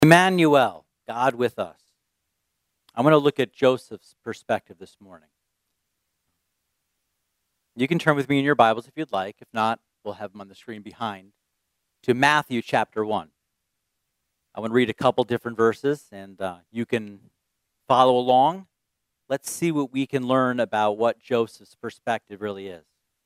Emmanuel, God with us. I'm going to look at Joseph's perspective this morning. You can turn with me in your Bibles if you'd like. If not, we'll have them on the screen behind. To Matthew chapter 1. I want to read a couple different verses, and you can follow along. Let's see what we can learn about what Joseph's perspective really is.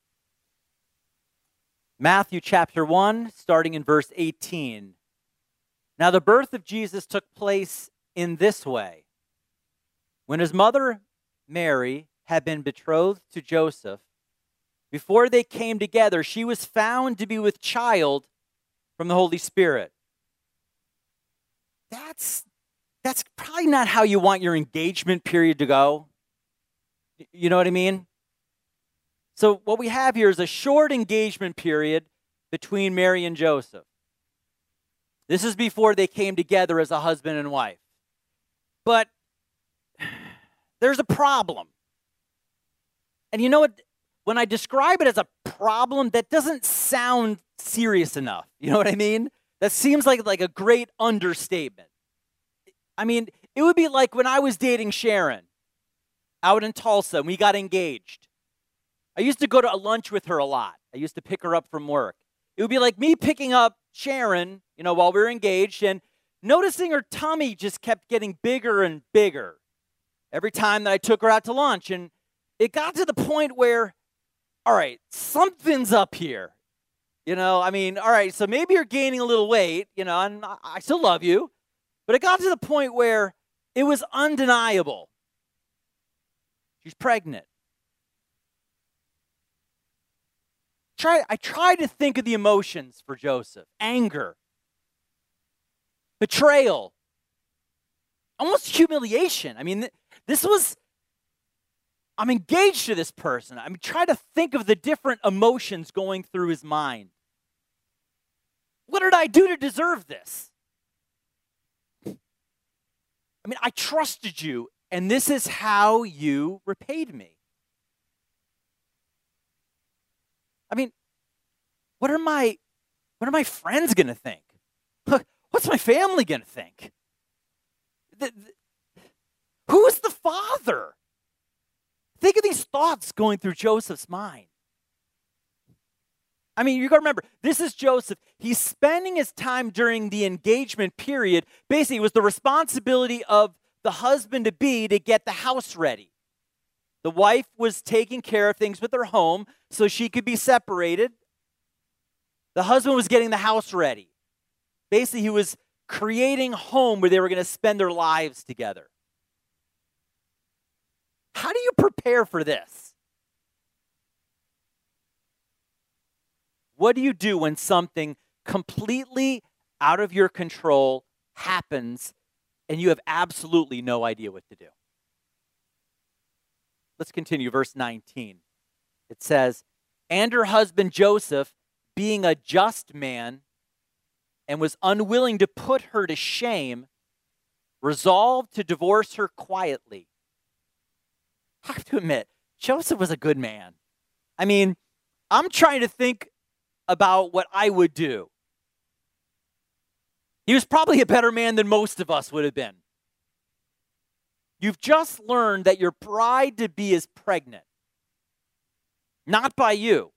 Matthew chapter 1, starting in verse 18. Now the birth of Jesus took place in this way. When his mother Mary had been betrothed to Joseph, before they came together, she was found to be with child from the Holy Spirit. That's probably not how you want your engagement period to go. You know what I mean? So what we have here is a short engagement period between Mary and Joseph. This is before they came together as a husband and wife. But there's a problem. And you know what? When I describe it as a problem, that doesn't sound serious enough. You know what I mean? That seems like a great understatement. I mean, it would be like when I was dating Sharon out in Tulsa and we got engaged. I used to go to a lunch with her a lot. I used to pick her up from work. It would be like me picking up Sharon, while we were engaged, and noticing her tummy just kept getting bigger and bigger every time that I took her out to lunch. And it got to the point where, all right, something's up here. All right, so maybe you're gaining a little weight, and I still love you. But it got to the point where it was undeniable. She's pregnant. I try to think of the emotions for Joseph. Anger. Betrayal. Almost humiliation. I'm engaged to this person. Try to think of the different emotions going through his mind. What did I do to deserve this? I trusted you, and this is how you repaid me. What are my friends going to think? What's my family going to think? Who is the father? Think of these thoughts going through Joseph's mind. You got to remember, this is Joseph. He's spending his time during the engagement period. Basically, it was the responsibility of the husband-to-be to get the house ready. The wife was taking care of things with her home so she could be separated. The husband was getting the house ready. Basically, he was creating a home where they were going to spend their lives together. How do you prepare for this? What do you do when something completely out of your control happens and you have absolutely no idea what to do? Let's continue, verse 19. It says, and her husband Joseph, being a just man and was unwilling to put her to shame, resolved to divorce her quietly. I have to admit, Joseph was a good man. I'm trying to think about what I would do. He was probably a better man than most of us would have been. You've just learned that your bride-to-be is pregnant. Not by you.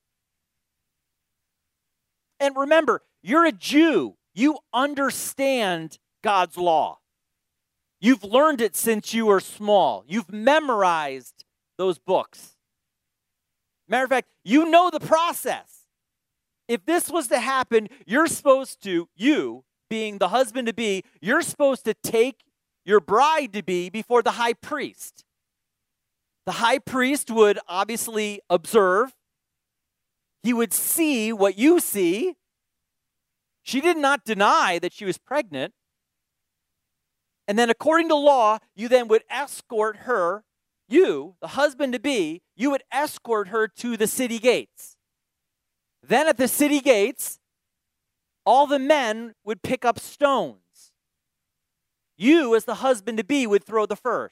And remember, you're a Jew. You understand God's law. You've learned it since you were small. You've memorized those books. Matter of fact, you know the process. If this was to happen, you being the husband-to-be, you're supposed to take your bride-to-be before the high priest. The high priest would obviously observe. He would see what you see. She did not deny that she was pregnant. And then according to law, you then would escort her, the husband-to-be, you would escort her to the city gates. Then at the city gates, all the men would pick up stones. You, as the husband-to-be, would throw the first.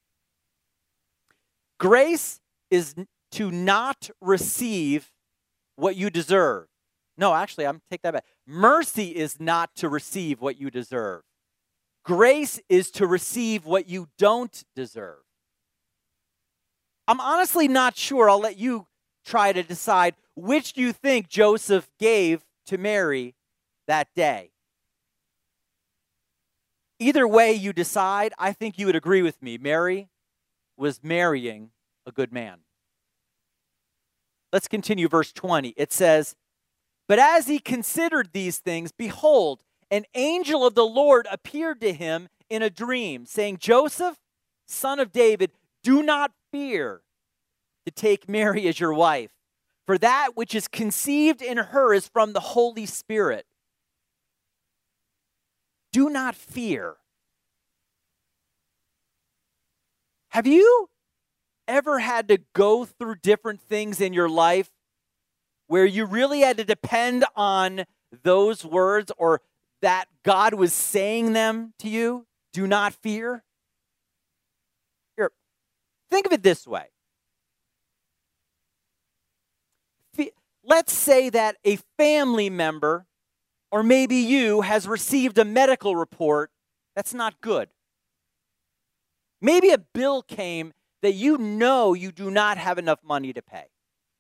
Grace is to not receive what you deserve. No, actually, I'm take that back. Mercy is not to receive what you deserve. Grace is to receive what you don't deserve. I'm honestly not sure. I'll let you try to decide which do you think Joseph gave to Mary that day. Either way you decide, I think you would agree with me. Mary was marrying a good man. Let's continue verse 20. It says, "But as he considered these things, behold, an angel of the Lord appeared to him in a dream, saying, 'Joseph, son of David, do not fear to take Mary as your wife, for that which is conceived in her is from the Holy Spirit.'" Do not fear. Have you ever had to go through different things in your life where you really had to depend on those words or that God was saying them to you? Do not fear. Here, think of it this way. Let's say that a family member, or maybe you, has received a medical report that's not good. Maybe a bill came that you know you do not have enough money to pay.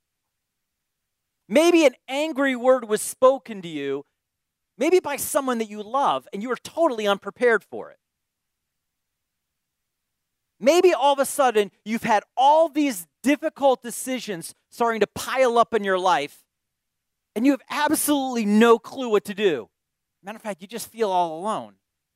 Maybe an angry word was spoken to you, maybe by someone that you love, and you are totally unprepared for it. Maybe all of a sudden you've had all these difficult decisions starting to pile up in your life, and you have absolutely no clue what to do. Matter of fact, you just feel all alone.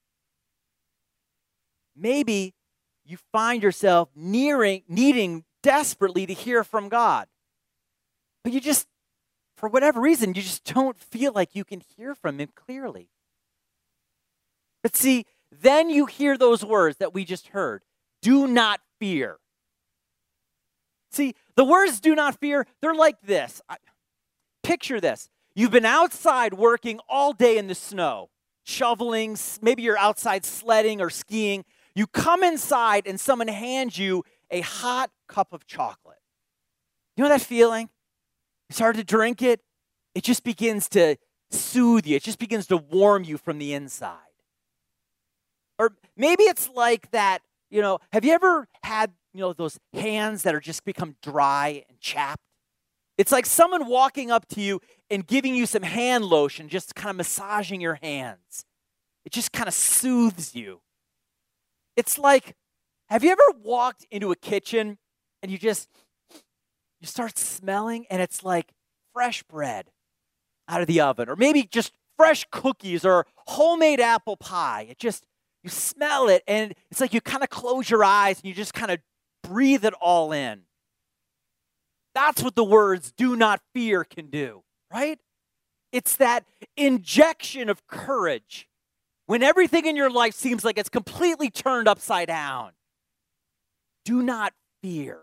Maybe you find yourself needing desperately to hear from God. But you just, for whatever reason, you just don't feel like you can hear from Him clearly. But see, then you hear those words that we just heard. Do not fear. See, the words do not fear, they're like this. Picture this. You've been outside working all day in the snow, shoveling, maybe you're outside sledding or skiing. You come inside and someone hands you a hot cup of chocolate. You know that feeling? You start to drink it, it just begins to soothe you. It just begins to warm you from the inside. Or maybe it's like that, have you ever had, those hands that are just become dry and chapped? It's like someone walking up to you and giving you some hand lotion, just kind of massaging your hands. It just kind of soothes you. It's like, have you ever walked into a kitchen and you start smelling and it's like fresh bread out of the oven, or maybe just fresh cookies or homemade apple pie. You smell it and it's like you kind of close your eyes and you just kind of breathe it all in. That's what the words "do not fear" can do, right? It's that injection of courage when everything in your life seems like it's completely turned upside down. Do not fear.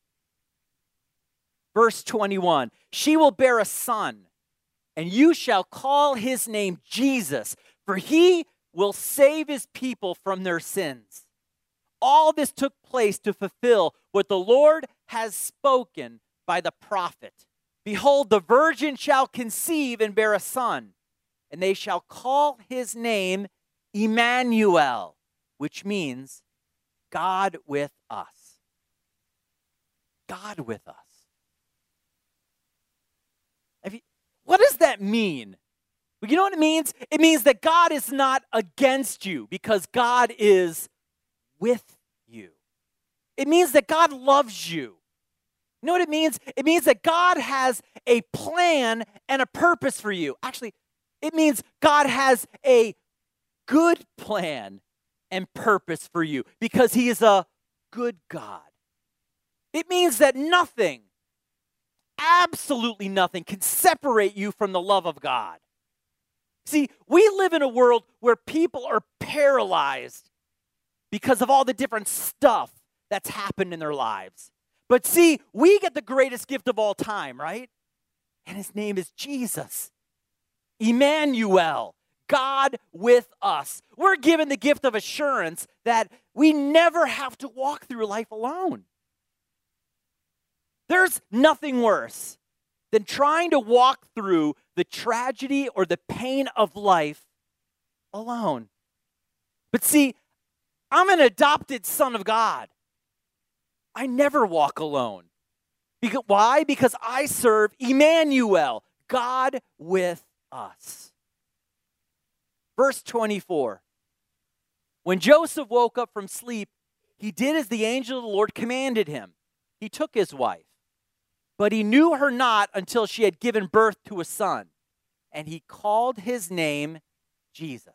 Verse 21, "She will bear a son, and you shall call his name Jesus, for he will save his people from their sins." All this took place to fulfill what the Lord has spoken by the prophet. "Behold, the virgin shall conceive and bear a son, and they shall call his name Emmanuel," which means God with us. God with us. What does that mean? Well, you know what it means? It means that God is not against you because God is with you. It means that God loves you. You know what it means? It means that God has a plan and a purpose for you. Actually, it means God has a good plan and purpose for you because He is a good God. It means that nothing, absolutely nothing, can separate you from the love of God. See, we live in a world where people are paralyzed because of all the different stuff that's happened in their lives. But see, we get the greatest gift of all time, right? And His name is Jesus. Emmanuel, God with us. We're given the gift of assurance that we never have to walk through life alone. There's nothing worse than trying to walk through the tragedy or the pain of life alone. But see, I'm an adopted son of God. I never walk alone. Why? Because I serve Emmanuel, God with us. Verse 24. When Joseph woke up from sleep, he did as the angel of the Lord commanded him. He took his wife, but he knew her not until she had given birth to a son, and he called his name Jesus.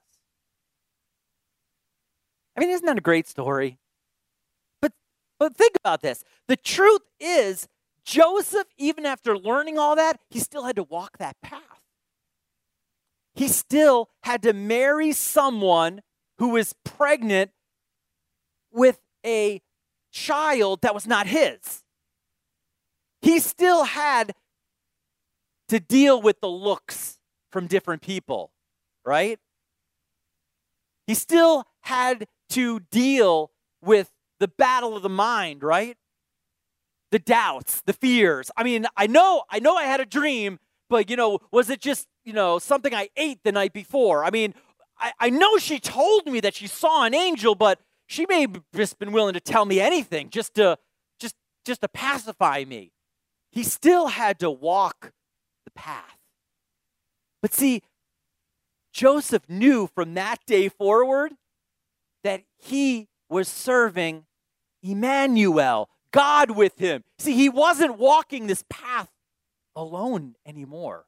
I mean, isn't that a great story? But think about this. The truth is, Joseph, even after learning all that, he still had to walk that path. He still had to marry someone who was pregnant with a child that was not his. He still had to deal with the looks from different people, right? He still had to deal with the battle of the mind, right? The doubts, the fears. I mean, I know I had a dream, but, was it just, something I ate the night before? I mean, I know she told me that she saw an angel, but she may have just been willing to tell me anything just to pacify me. He still had to walk the path. But see, Joseph knew from that day forward that he was serving Emmanuel, God with him. See, he wasn't walking this path alone anymore.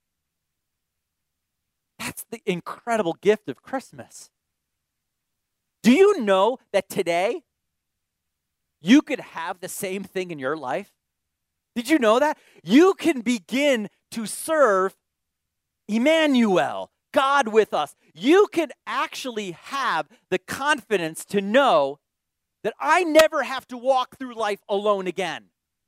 That's the incredible gift of Christmas. Do you know that today you could have the same thing in your life? Did you know that? You can begin to serve Emmanuel, God with us. You can actually have the confidence to know that I never have to walk through life alone again.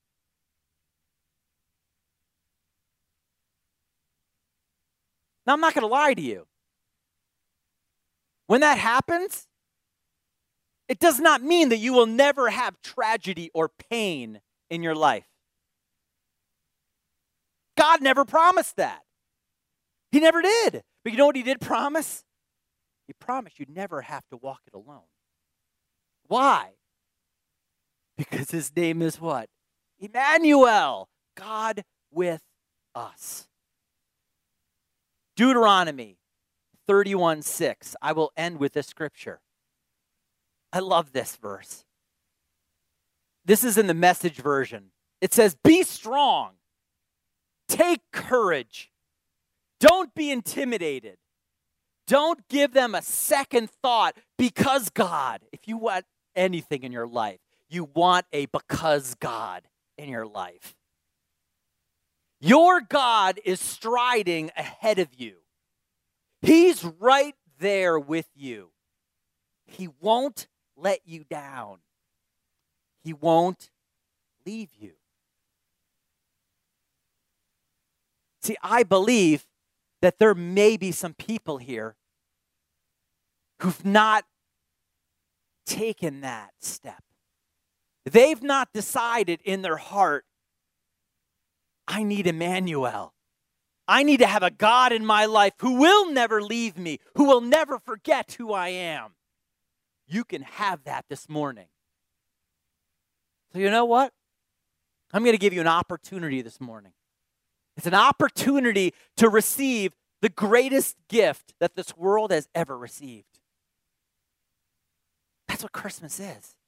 Now, I'm not going to lie to you. When that happens, it does not mean that you will never have tragedy or pain in your life. God never promised that. He never did. But you know what he did promise? He promised you'd never have to walk it alone. Why? Because his name is what? Emmanuel, God with us. Deuteronomy 31:6. I will end with this scripture. I love this verse. This is in the Message version. It says, "Be strong. Take courage. Don't be intimidated. Don't give them a second thought because God." If you want anything in your life, you want a because God in your life. Your God is striding ahead of you. He's right there with you. He won't let you down. He won't leave you. See, I believe that there may be some people here who've not taken that step. They've not decided in their heart, I need Emmanuel. I need to have a God in my life who will never leave me, who will never forget who I am. You can have that this morning. So you know what? I'm going to give you an opportunity this morning. It's an opportunity to receive the greatest gift that this world has ever received. That's what Christmas is.